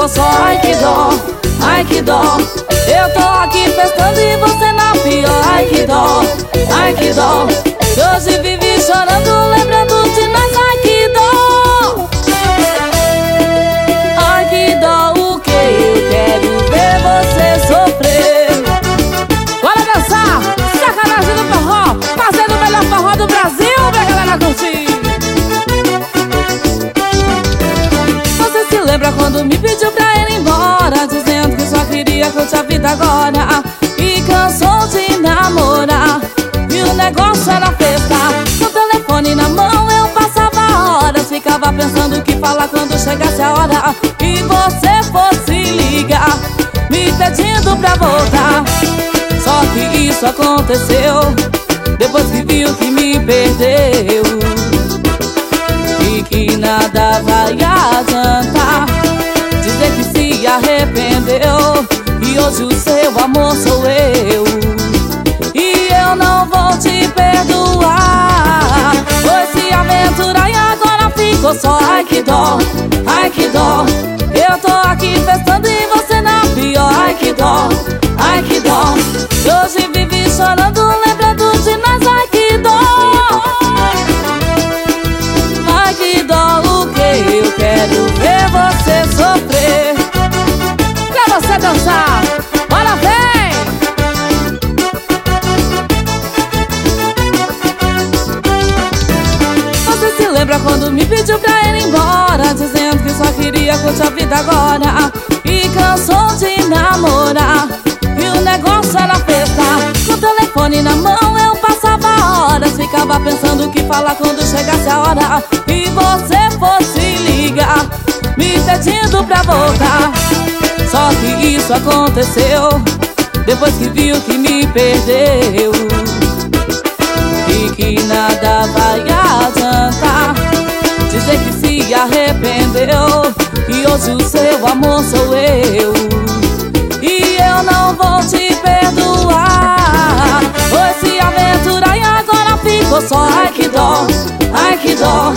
ficou só. Ai que dó, ai que dó. Eu tô aqui festando e você na pior. Ai que dó, ai que dó. Que hoje vive chorando, lembrando de nós. Ai que dó, ai que dó. O que eu quero ver você sofrer. Bora dançar, sacanagem do forró, fazendo o melhor forró do Brasil pra galera curtir. Você se lembra quando me pediu pra ir embora, dizendo que só queria curtir a vida agora e cansou de namorar, e o negócio era festa. Com o telefone na mão eu passava horas, ficava pensando o que falar quando chegasse a hora e você fosse ligar, me pedindo pra voltar. Só que isso aconteceu depois que viu que me perdeu e que nada vai adiantar dizer que se arrependeu. E hoje o seu amor sou eu, e eu não vou te perdoar. Foi se aventurar e agora ficou só. Ai que dó, ai que dó. Eu tô aqui festando e você na pior. Ai que dó, ai que dó. E hoje vive chorando, lembrando de nós. Ai que dó, ai que dó. O que eu quero ver você sofrer. Pra você dançar, bora vem. Você se lembra quando me pediu pra ir embora, dizendo que só queria curtir a vida agora e cansou de namorar, e o negócio era festa. Com o telefone na mão eu passava horas, ficava pensando o que falar quando chegasse a hora e você fosse ligar, me pedindo pra voltar. Só que isso aconteceu depois que viu que me perdeu e que nada vai adiantar dizer que se arrependeu. E hoje o seu amor sou eu, e eu não vou te perdoar. Foi se aventurar e agora ficou só. Ai que dó, ai que dó.